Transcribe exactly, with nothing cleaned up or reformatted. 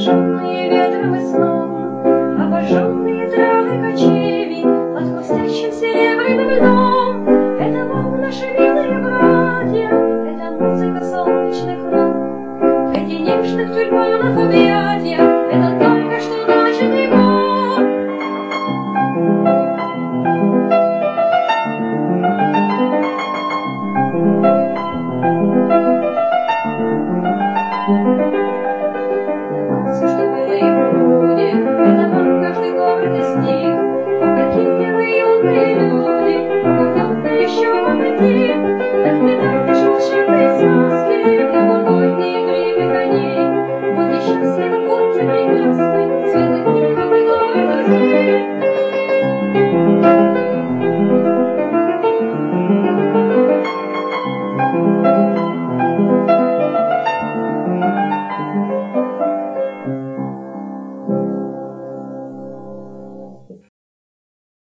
сожженные ветром и сном, обожженные травы кочеви под хрустящим серебряным льдом. Это Бог, наши милые братья, это музыка солнечных нот. В эти нежных тюльпанах объятия, это только что начатый год. Все, что было и будет, это вам каждый город и стих. О, какие вы юные люди, о, как долго еще вам идти. Да впитайте ж волшебные сказки, да новогодние гривы коней. Будьте счастливы, будьте прекрасны, светлых внуков и добрых друзей. Thank you.